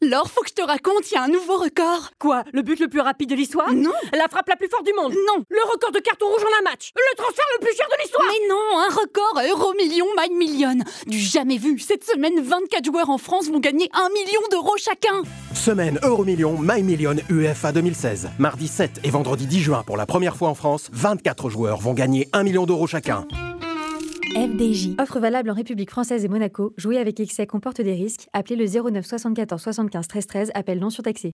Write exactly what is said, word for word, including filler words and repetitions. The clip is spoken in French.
Laure, faut que je te raconte, il y a un nouveau record. Quoi? Le but le plus rapide de l'histoire? Non. La frappe la plus forte du monde? Non. Le record de carton rouge en un match? Le transfert le plus cher de l'histoire? Mais non, un record Euromillion, My Million. Du jamais vu. Cette semaine, vingt-quatre joueurs en France vont gagner un million d'euros chacun. Semaine Euromillion, My Million U E F A deux mille seize. Mardi sept et vendredi dix juin, pour la première fois en France, vingt-quatre joueurs vont gagner un million d'euros chacun. F D J. Offre valable en République française et Monaco. Jouer avec excès comporte des risques. Appelez le zéro neuf soixante-quatorze soixante-quinze treize treize. Appel non surtaxé.